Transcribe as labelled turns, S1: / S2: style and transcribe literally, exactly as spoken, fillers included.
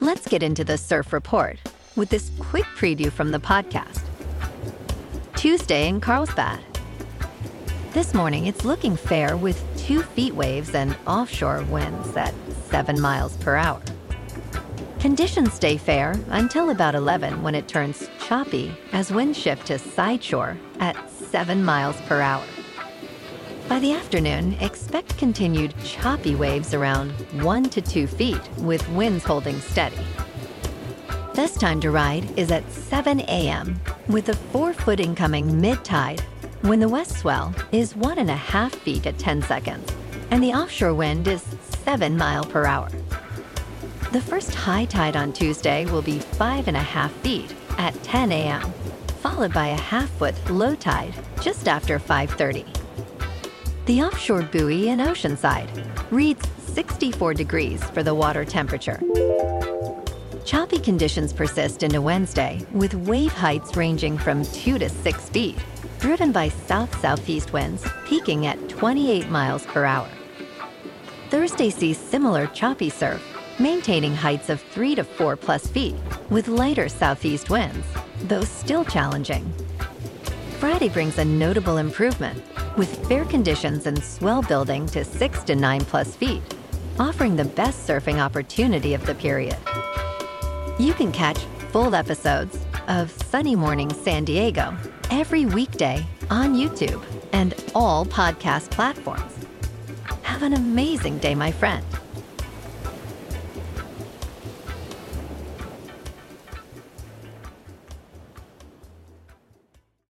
S1: Let's get into the surf report with this quick preview from the podcast. Tuesday in Carlsbad. This morning, it's looking fair with two feet waves and offshore winds at seven miles per hour. Conditions stay fair until about eleven when it turns choppy as winds shift to side shore at seven miles per hour. By the afternoon, expect continued choppy waves around one to two feet with winds holding steady. Best time to ride is at seven a.m. with a four-foot incoming mid-tide when the west swell is one and a half feet at ten seconds and the offshore wind is seven mile per hour. The first high tide on Tuesday will be five and a half feet at ten a.m., followed by a half-foot low tide just after five thirty. The offshore buoy in Oceanside reads sixty-four degrees for the water temperature. Choppy conditions persist into Wednesday with wave heights ranging from two to six feet, driven by south-southeast winds peaking at twenty-eight miles per hour. Thursday sees similar choppy surf, maintaining heights of three to four plus feet with lighter southeast winds, though still challenging. Friday brings a notable improvement, with fair conditions and swell building to six to nine plus feet, offering the best surfing opportunity of the period. You can catch full episodes of Sunny Morning San Diego every weekday on YouTube and all podcast platforms. Have an amazing day, my friend.